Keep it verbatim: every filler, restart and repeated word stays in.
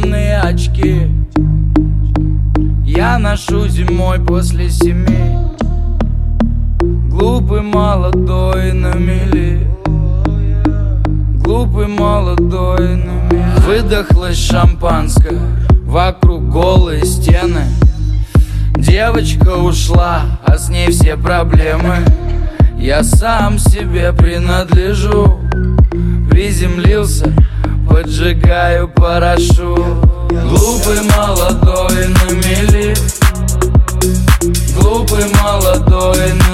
темные очки я ношу зимой после семи. Глупый молодой на мели, глупый молодой на мели. Выдохлось шампанское, вокруг голые стены. Девочка ушла, а с ней все проблемы. Я сам себе принадлежу. Приземлился, поджигаю парашют. Глупый молодой на мели, глупый молодой на